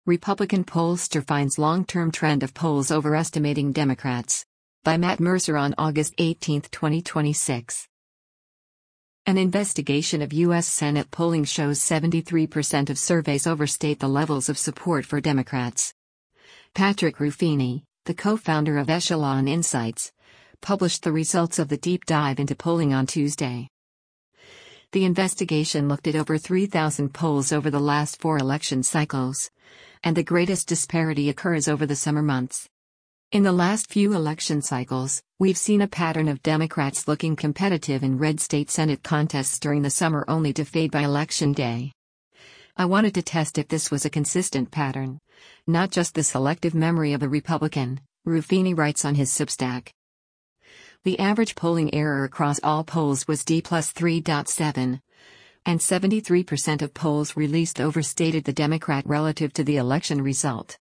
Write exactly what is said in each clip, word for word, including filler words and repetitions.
Republican pollster finds long-term trend of polls overestimating Democrats. By Matt Mercer on August eighteenth, twenty twenty-six. An investigation of U S Senate polling shows seventy-three percent of surveys overstate the levels of support for Democrats. Patrick Ruffini, the co-founder of Echelon Insights, published the results of the deep dive into polling on Tuesday. The investigation looked at over three thousand polls over the last four election cycles, and the greatest disparity occurs over the summer months. In the last few election cycles, we've seen a pattern of Democrats looking competitive in red state Senate contests during the summer only to fade by Election Day. I wanted to test if this was a consistent pattern, not just the selective memory of a Republican, Ruffini writes on his Substack. The average polling error across all polls was D plus three point seven, and seventy-three percent of polls released overstated the Democrat relative to the election result.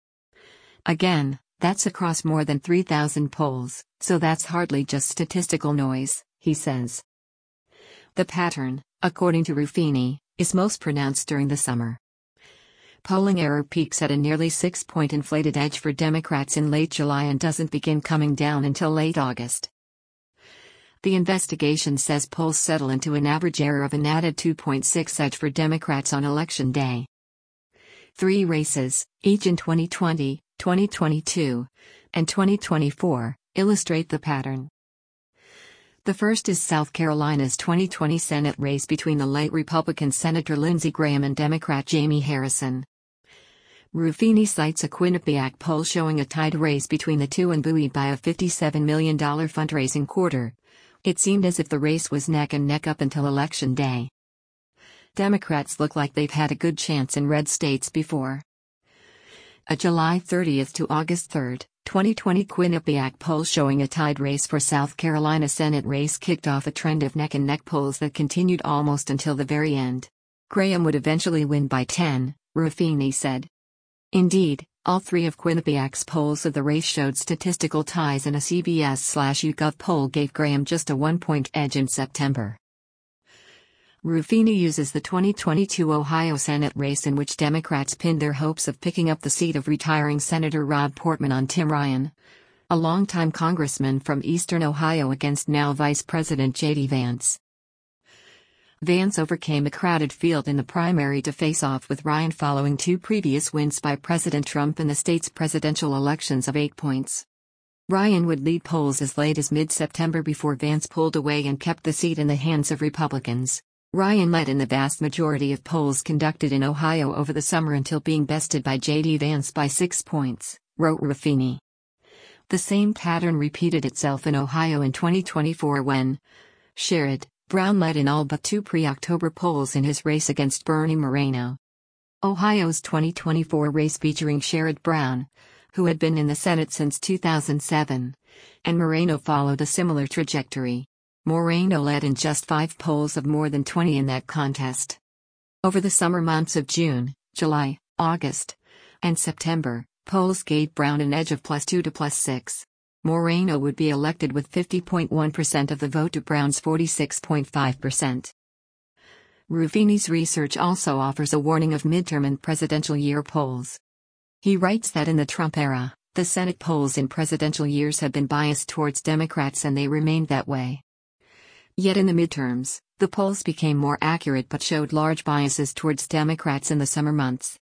Again, that's across more than three thousand polls, so that's hardly just statistical noise, he says. The pattern, according to Ruffini, is most pronounced during the summer. Polling error peaks at a nearly six-point inflated edge for Democrats in late July and doesn't begin coming down until late August. The investigation says polls settle into an average error of an added two point six edge for Democrats on Election Day. Three races, each in twenty twenty, twenty twenty-two, and twenty twenty-four, illustrate the pattern. The first is South Carolina's twenty twenty Senate race between the late Republican Senator Lindsey Graham and Democrat Jamie Harrison. Ruffini cites a Quinnipiac poll showing a tied race between the two and buoyed by a fifty-seven million dollars fundraising quarter. It seemed as if the race was neck and neck up until Election Day. Democrats look like they've had a good chance in red states before. A July thirtieth to August third, twenty twenty Quinnipiac poll showing a tied race for South Carolina Senate race kicked off a trend of neck-and-neck polls that continued almost until the very end. Graham would eventually win by ten, Ruffini said. Indeed, all three of Quinnipiac's polls of the race showed statistical ties, and a C B S slash YouGov poll gave Graham just a one-point edge in September. Ruffini uses the twenty twenty-two Ohio Senate race in which Democrats pinned their hopes of picking up the seat of retiring Senator Rob Portman on Tim Ryan, a longtime congressman from eastern Ohio, against now Vice President J D Vance. Vance overcame a crowded field in the primary to face off with Ryan following two previous wins by President Trump in the state's presidential elections of eight points. Ryan would lead polls as late as mid-September before Vance pulled away and kept the seat in the hands of Republicans. Ryan led in the vast majority of polls conducted in Ohio over the summer until being bested by J D Vance by six points, wrote Ruffini. The same pattern repeated itself in Ohio in twenty twenty-four when Sherrod Brown led in all but two pre-October polls in his race against Bernie Moreno. Ohio's twenty twenty-four race featuring Sherrod Brown, who had been in the Senate since two thousand seven, and Moreno followed a similar trajectory. Moreno led in just five polls of more than twenty in that contest. Over the summer months of June, July, August, and September, polls gave Brown an edge of plus two to plus six. Moreno would be elected with fifty point one percent of the vote to Brown's forty-six point five percent. Ruffini's research also offers a warning of midterm and presidential year polls. He writes that in the Trump era, the Senate polls in presidential years have been biased towards Democrats, and they remained that way. Yet in the midterms, the polls became more accurate but showed large biases towards Democrats in the summer months.